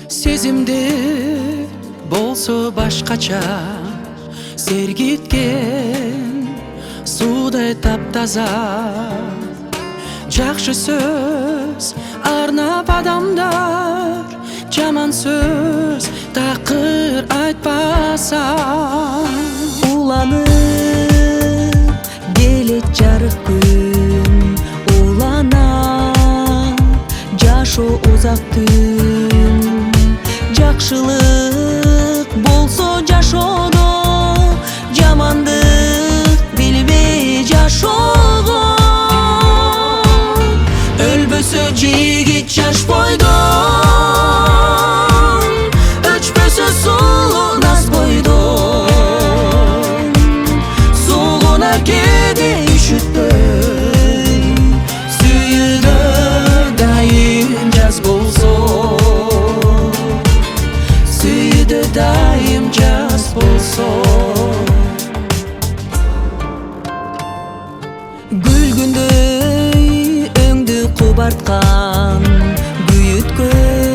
Сезимде болсо башкача сергиткен суудай таптаза, жакшы сөз арнап адамдар, жаман сөз такыр айтпаса. Уланып келет жарык күн, улана жашоо узак түн. Жакшылык болсо жашоодо, жамандык билбей жашогон. Өлбөсө жигит жаш бойдон, өчпөсө сулуу наз бойдон. Сулгуна кээде үшүтпөй, сүйүүдө дайым жаз болсо. Сүйүүдө дайым жаз болсо. Күлгүндөй өңдү кубарткан, күйүткө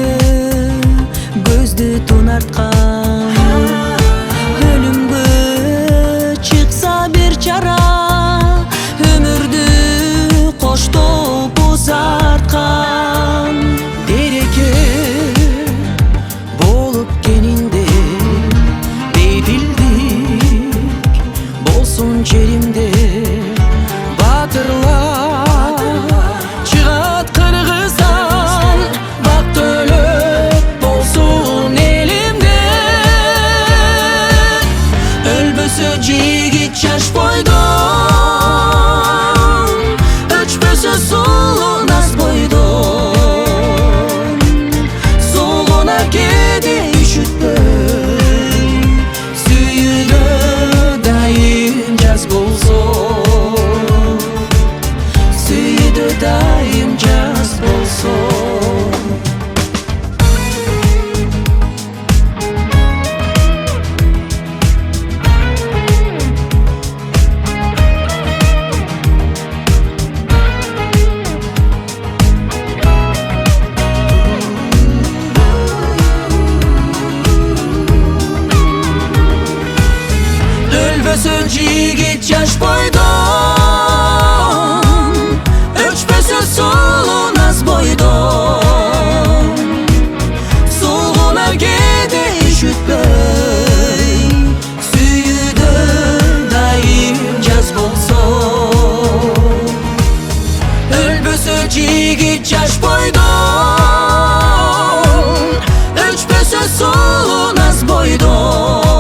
көздү тунарткан. Өлүмгө чыкса бир чара, өмүрдү коштоп узарткан. Дереке болуп кенинде, бейпилдик болсун жеримде. Батырлар чыгат кыргыздан, бактылык болсун элимде. Өлбөсө жигит жаш бойдон, өчпөсө сулуу наз бойдон. Сулгуна кээде үшүтпөй, сүйүүдө дайым жаз болсо. Сүйүүдө дайым жаз болсо. Өлбөсө жигит жаш бойдон, өчпөсө сулуу наз бойдон. Сулгуна кээде үшүтпөй, сүйүүдө дайым жаз болсо. Өлбөсө жигит жаш бойдон, өчпөсө сулуу наз бойдон.